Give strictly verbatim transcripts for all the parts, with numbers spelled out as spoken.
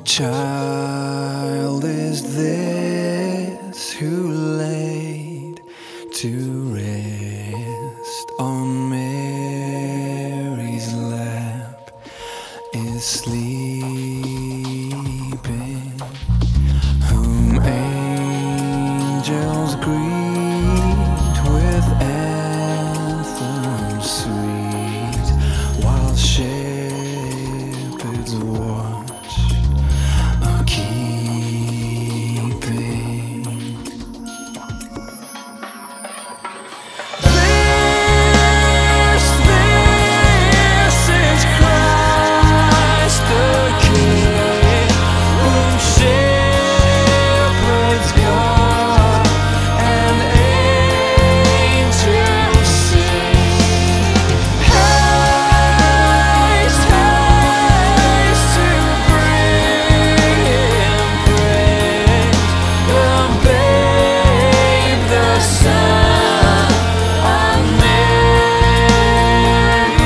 child is this who laid to rest on Mary's lap is sleeping, whom angels greet with anthems sweet, while shepherds watch are keeping. This, this is Christ the King, whom shepherds guard and angels sing. Haste, haste to bring Him praise, the babe, the Son of Mary.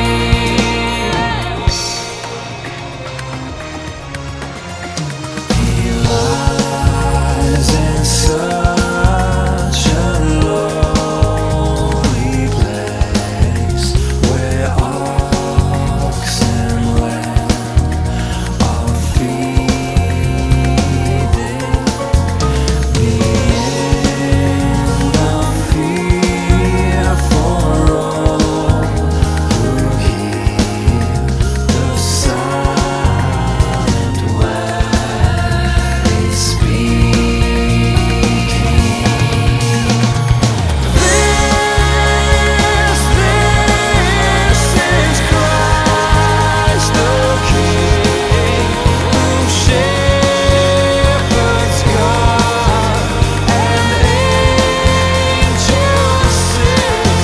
He lies in such a lonely place, where ox and lamb are feeding. The end of fear for all who hear the sound where it's speaking. This, this is Christ the King, whom shepherds guard and angels sing.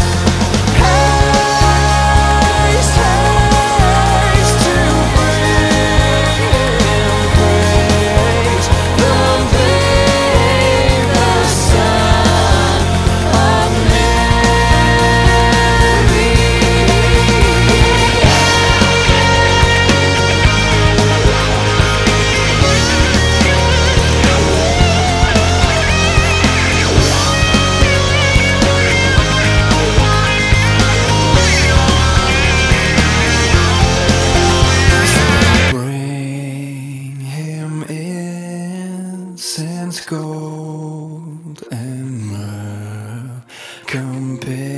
Haste, haste to bring Him praise, the babe, the Son of Bring Him incense, gold and myrrh, compare